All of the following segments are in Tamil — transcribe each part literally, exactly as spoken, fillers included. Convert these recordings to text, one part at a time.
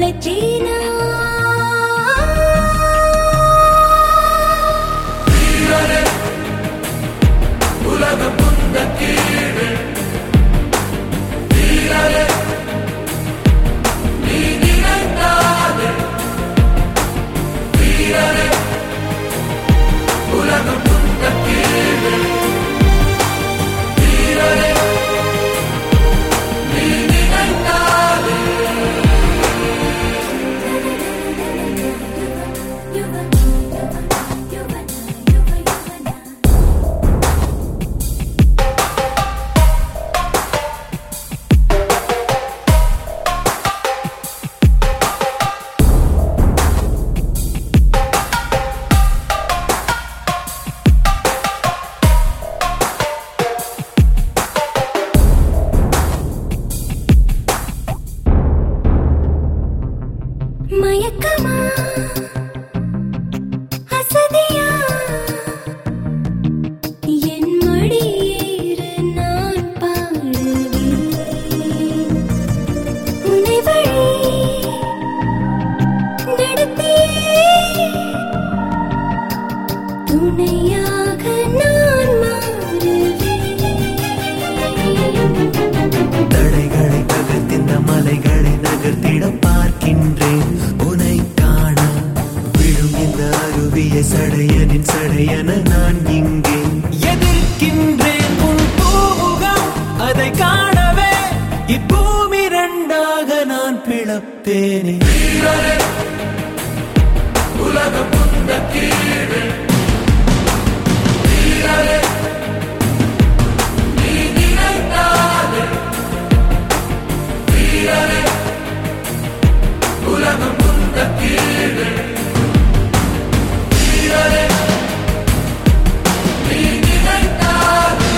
வச்சேனா உலகம் புந்த கீழே வீரரே நீ நினைத்தாதே வீரரே உலகம் புந்த கீழே வீரரே நீ நினைத்தாதே மயக்கமா அசதியா என் மடியேறு நான் பாடுவேன் உன்னை வழி நடத்தியே துணையாக நான் மாறுவேன் தடைகளை தகர்த்திந்த மலைகளை நகர்த்திட பார்க்கின்றேன் உனை காண விழும் இந்த அருவியை சடையனின் சடையன நான் இங்கே எதிர்க்கின்றேன் உன் பூமுகம் அதை காணவே இப்பூமி இரண்டாக நான் பிளப்பேனே வீரரே உலகம் புந்த கீழே வீரரே நீ நினைத்தாதே வீரரே உலகம் புந்த கீழே வீரரே நீ நினைத்தாதே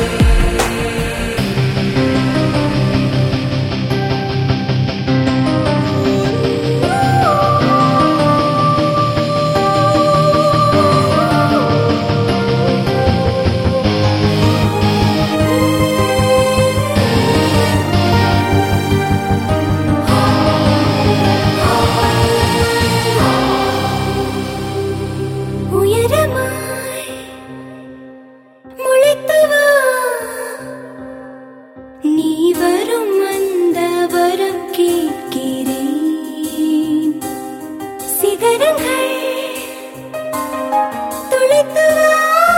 உயரமாய் முளைத்து வா நீ வரும் அந்த வரம் கேட்கிறேன் சிகரங்கள் துளைத்து வா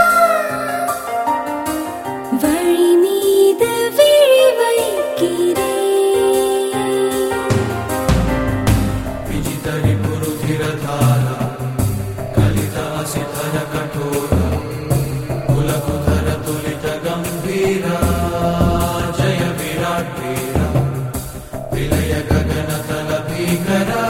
வழி மீது விழி வைக்கிறேன் विजितरि पुरुधिरधारा कलितासिधर कठोरा कुलकुधर तुलित गंभीरा जय विराट वीरा विलय गगन तल भीकरा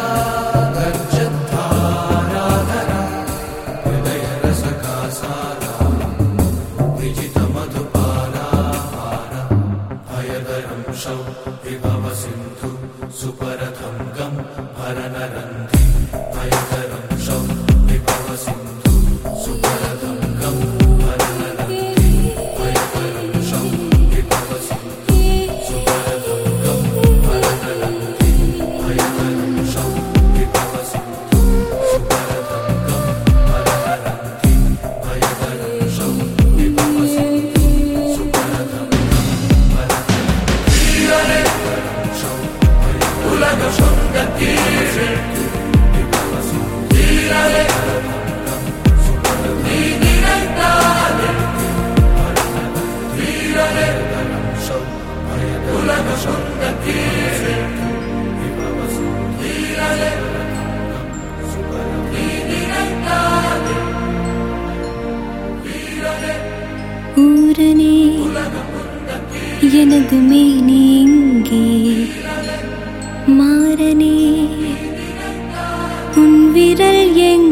गर्जद्धाराधरा हृदय रसका सारा विजित मधुपारा हारा हयदरं शौ विभव सिन्धु सुपरथं गं भरनरन्धि हयदरं शौ विभव सिन्धु सुपरथं गं भरनरन्धि हयदरं शौ विभव सिन्धु सुपरथं गं भरनरन्धि हयदरं शौ विभव सिन्धु सुपरथं गं भरनरन्धि हयदरं शौ विभव सिन्धु सुपरथं गं भरनरन्धि வீரரே உலகம் புந்த கீழே வீரரே நீ நினைத்தாதே வீரரே உலகம் புந்த கீழே வீரரே நீ நினைத்தாதே வீரரே ஊரனே எனது மேனி இங்கே மாறனே உன் விரல் எங்க